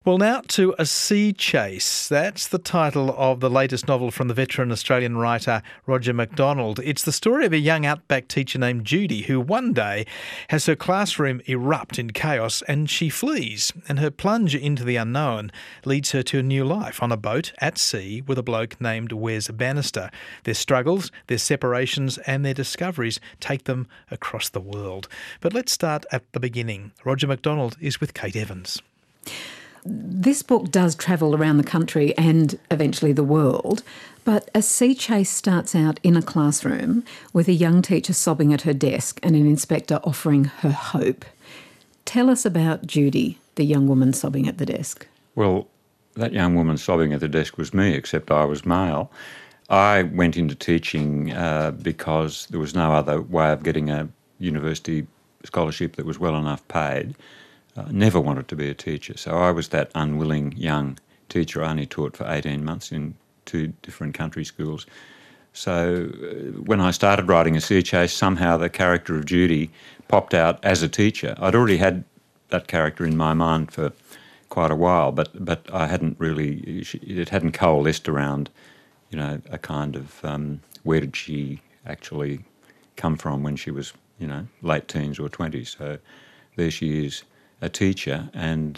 Well, now to A Sea Chase. That's the title of the latest novel from the veteran Australian writer Roger MacDonald. It's the story of a young outback teacher named Judy who one day has her classroom erupt in chaos and she flees. And her plunge into the unknown leads her to a new life on a boat at sea with a bloke named Wes Bannister. Their struggles, their separations and their discoveries take them across the world. But let's start at the beginning. Roger MacDonald is with Kate Evans. This book does travel around the country and eventually the world, but A Sea Chase starts out in a classroom with a young teacher sobbing at her desk and an inspector offering her hope. Tell us about Judy, the young woman sobbing at the desk. Well, that young woman sobbing at the desk was me, except I was male. I went into teaching because there was no other way of getting a university scholarship that was well enough paid. Never wanted to be a teacher, so I was that unwilling young teacher. I only taught for 18 months in 2 different country schools. So when I started writing A Sea Chase, somehow the character of Judy popped out as a teacher. I'd already had that character in my mind for quite a while, but I hadn't really, it hadn't coalesced around, a kind of where did she actually come from when she was, late teens or 20s. So there she is, a teacher, and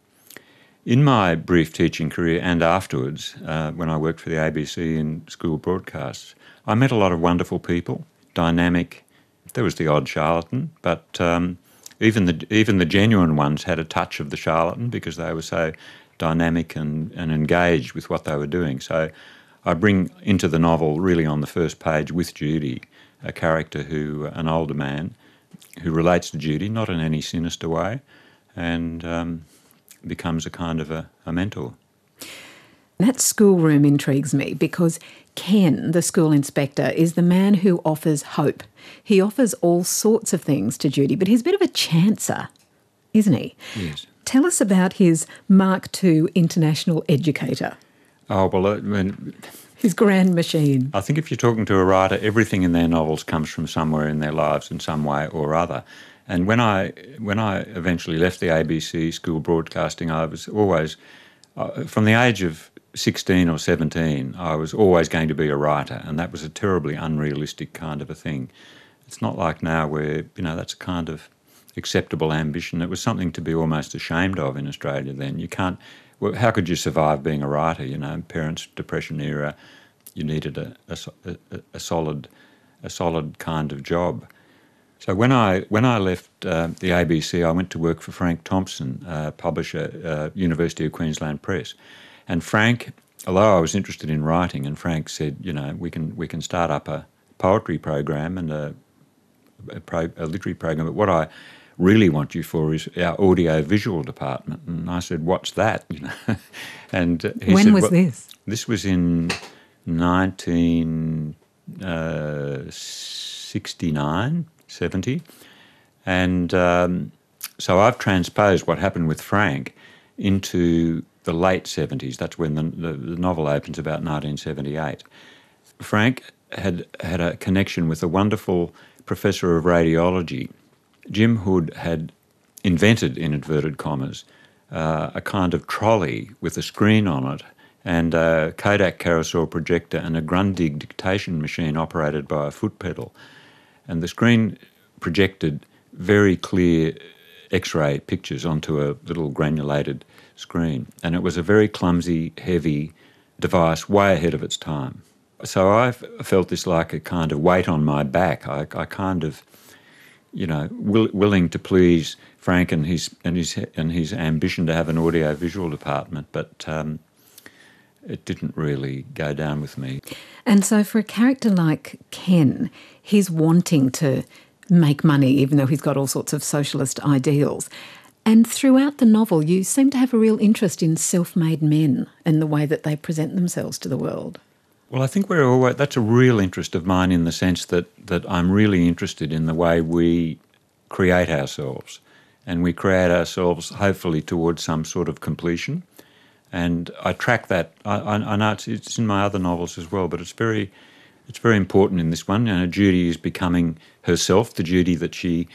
in my brief teaching career and afterwards, when I worked for the ABC in school broadcasts, I met a lot of wonderful people, dynamic. There was the odd charlatan, but even the genuine ones had a touch of the charlatan because they were so dynamic and engaged with what they were doing. So I bring into the novel, really on the first page with Judy, a character an older man, who relates to Judy, not in any sinister way, and becomes a kind of a mentor. That schoolroom intrigues me because Ken, the school inspector, is the man who offers hope. He offers all sorts of things to Judy, but he's a bit of a chancer, isn't he? Yes. Tell us about his Mark II international educator. Oh, well, his grand machine. I think if you're talking to a writer, everything in their novels comes from somewhere in their lives in some way or other. And when I eventually left the ABC school broadcasting, I was always, from the age of 16 or 17, I was always going to be a writer, and that was a terribly unrealistic kind of a thing. It's not like now where, that's a kind of acceptable ambition. It was something to be almost ashamed of in Australia then. You can't, well, how could you survive being a writer? Parents' depression era, you needed a solid kind of job. So when I left the ABC, I went to work for Frank Thompson, publisher, University of Queensland Press. And Frank, although I was interested in writing, and Frank said, we can start up a poetry program and a literary program, but what I really want you for is our audio-visual department. And I said, what's that? And he when said, was this? This was in 1969. 70. And so I've transposed what happened with Frank into the late 70s. That's when the novel opens, about 1978. Frank had a connection with a wonderful professor of radiology. Jim Hood had invented, in inverted commas, a kind of trolley with a screen on it and a Kodak carousel projector and a Grundig dictation machine operated by a foot pedal. And the screen projected very clear X-ray pictures onto a little granulated screen. And it was a very clumsy, heavy device, way ahead of its time. So I felt this like a kind of weight on my back. I kind of, willing to please Frank and his ambition to have an audio-visual department, but it didn't really go down with me. And so for a character like Ken, he's wanting to make money, even though he's got all sorts of socialist ideals. And throughout the novel, you seem to have a real interest in self-made men and the way that they present themselves to the world. Well, I think that's a real interest of mine in the sense that I'm really interested in the way we create ourselves. And we create ourselves, hopefully, towards some sort of completion. And I track that. I know it's in my other novels as well, but it's very important in this one. Judy is becoming herself, the Judy that she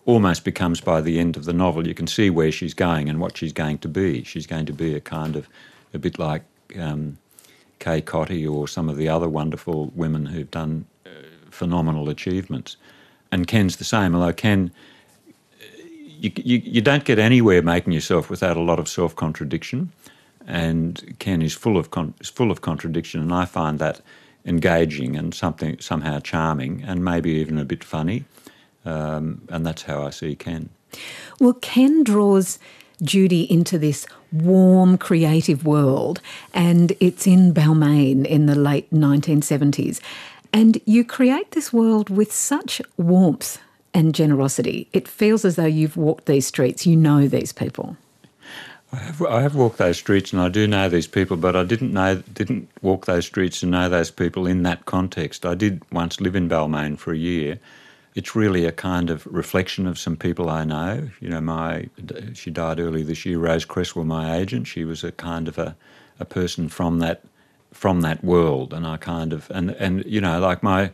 almost becomes, by the end of the novel, you can see where she's going and what she's going to be. She's going to be a bit like Kay Cotty or some of the other wonderful women who've done phenomenal achievements. And Ken's the same, although Ken, you don't get anywhere making yourself without a lot of self-contradiction, and Ken is full of contradiction, and I find that engaging and somehow charming and maybe even a bit funny. And that's how I see Ken. Well, Ken draws Judy into this warm, creative world, and it's in Balmain in the late 1970s. And you create this world with such warmth and generosity. It feels as though you've walked these streets, you know these people. I have walked those streets and I do know these people, but I didn't walk those streets and know those people in that context. I did once live in Balmain for a year. It's really a kind of reflection of some people I know. You know, she died early this year, Rose Cresswell, my agent. She was a kind of a person from that world, and I kind of and you know, like my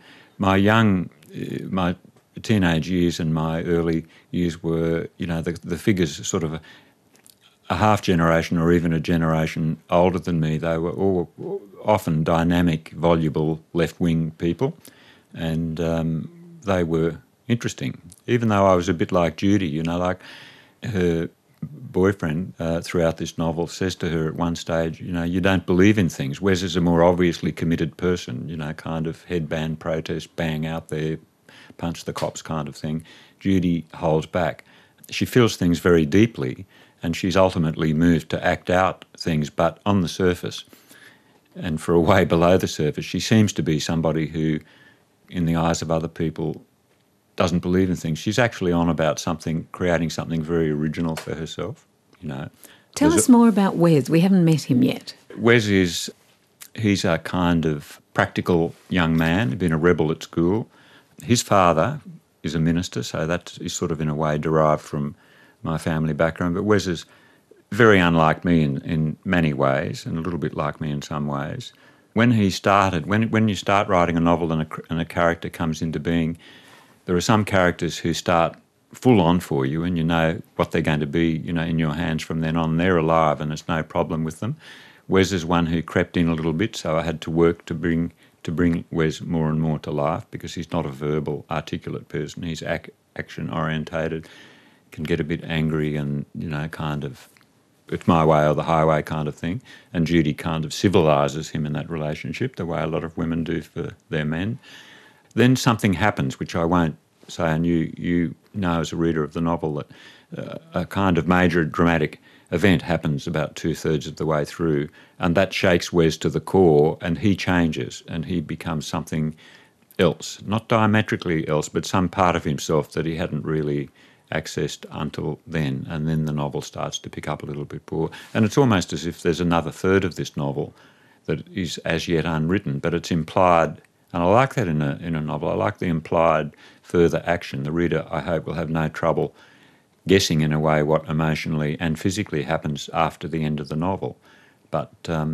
teenage years and my early years were, you know, the figures sort of a half generation or even a generation older than me. They were all often dynamic, voluble left-wing people, and they were interesting. Even though I was a bit like Judy, you know, like her boyfriend throughout this novel says to her at one stage, you know, you don't believe in things. Wes is a more obviously committed person, you know, kind of headband protest, bang out there, punch the cops kind of thing. Judy holds back. She feels things very deeply, and she's ultimately moved to act out things, but on the surface and for a way below the surface, she seems to be somebody who, in the eyes of other people, doesn't believe in things. She's actually on about creating something very original for herself, you know. Tell us more about Wes. We haven't met him yet. Wes he's a kind of practical young man, been a rebel at school. His father is a minister, so that is sort of in a way derived from my family background. But Wes is very unlike me in many ways, and a little bit like me in some ways. When you start writing a novel and a character comes into being, there are some characters who start full on for you, and you know what they're going to be, you know, in your hands from then on. They're alive, and it's no problem with them. Wes is one who crept in a little bit, so I had to work to bring Wes more and more to life, because he's not a verbal, articulate person. He's action orientated, can get a bit angry, and, you know, kind of it's my way or the highway kind of thing. And Judy kind of civilises him in that relationship, the way a lot of women do for their men. Then something happens, which I won't say, and you know as a reader of the novel, that a kind of major dramatic event happens about 2/3 of the way through, and that shakes Wes to the core, and he changes and he becomes something else, not diametrically else, but some part of himself that he hadn't really accessed until then. And then the novel starts to pick up a little bit more, and it's almost as if there's another third of this novel that is as yet unwritten, but it's implied. And I like that in a novel. I like the implied further action. The reader, I hope, will have no trouble guessing in a way what emotionally and physically happens after the end of the novel. But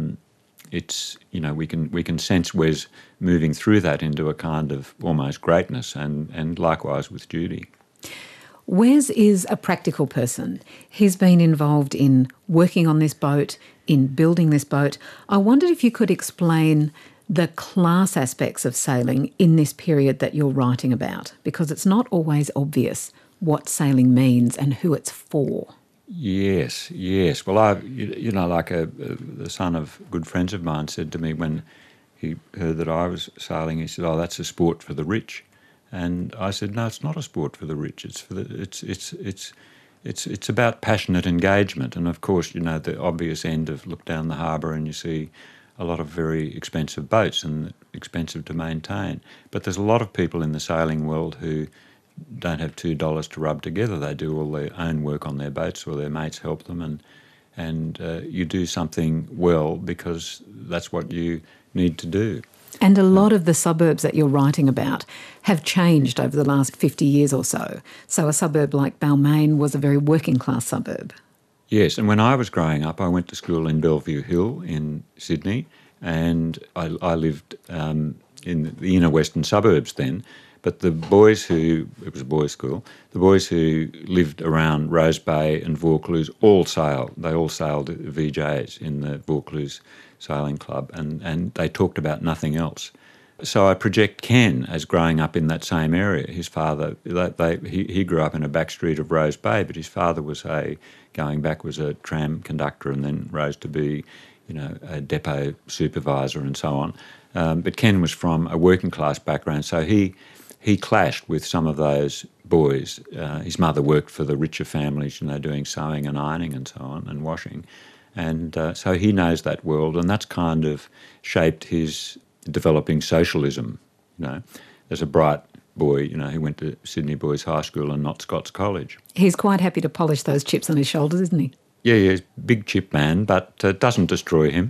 it's, you know, we can sense Wes moving through that into a kind of almost greatness, and likewise with Judy. Wes is a practical person. He's been involved in working on this boat, in building this boat. I wondered if you could explain the class aspects of sailing in this period that you're writing about, because it's not always obvious what sailing means and who it's for. Yes. Well, the son of good friends of mine said to me when he heard that I was sailing, he said, "Oh, that's a sport for the rich." And I said, "No, it's not a sport for the rich. It's about passionate engagement." And of course, you know, the obvious end of look down the harbour and you see a lot of very expensive boats and expensive to maintain. But there's a lot of people in the sailing world who don't have $2 to rub together. They do all their own work on their boats, or their mates help them, and you do something well because that's what you need to do. And a lot of the suburbs that you're writing about have changed over the last 50 years or so. So a suburb like Balmain was a very working class suburb. Yes, and when I was growing up, I went to school in Bellevue Hill in Sydney, and I lived in the inner western suburbs then. But the boys it was a boys' school, the boys who lived around Rose Bay and Vaucluse all sailed. They all sailed VJs in the Vaucluse Sailing Club, and they talked about nothing else. So I project Ken as growing up in that same area. His father, he grew up in a back street of Rose Bay, but his father was a tram conductor and then rose to be, a depot supervisor and so on. But Ken was from a working class background, so he clashed with some of those boys. His mother worked for the richer families, doing sewing and ironing and so on and washing. And so he knows that world, and that's kind of shaped his developing socialism. As a bright boy, he went to Sydney Boys High School and not Scots College. He's quite happy to polish those chips on his shoulders, isn't he? Yeah, he's a big chip man, but it doesn't destroy him.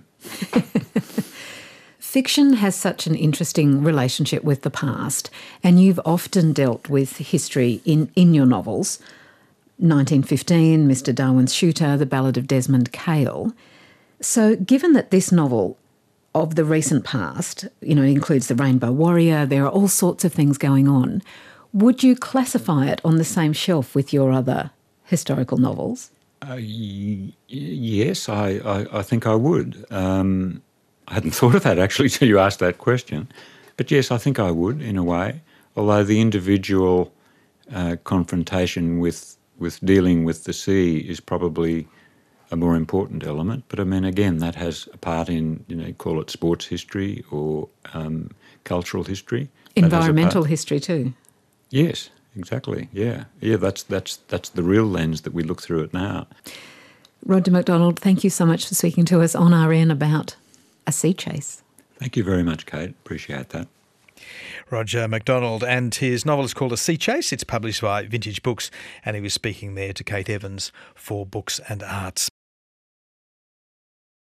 Fiction has such an interesting relationship with the past, and you've often dealt with history in your novels. 1915, Mr. Darwin's Shooter, The Ballad of Desmond Cale. So given that this novel of the recent past, includes the Rainbow Warrior, there are all sorts of things going on, would you classify it on the same shelf with your other historical novels? Yes, I think I would. I hadn't thought of that actually till you asked that question. But yes, I think I would in a way, although the individual confrontation with dealing with the sea is probably a more important element. But I mean, again, that has a part in, call it sports history or cultural history. Environmental history too. Yes, exactly. Yeah. That's the real lens that we look through it now. Roger McDonald, thank you so much for speaking to us on RN about A Sea Chase. Thank you very much, Kate. Appreciate that. Roger McDonald, and his novel is called A Sea Chase. It's published by Vintage Books, and he was speaking there to Kate Evans for Books and Arts.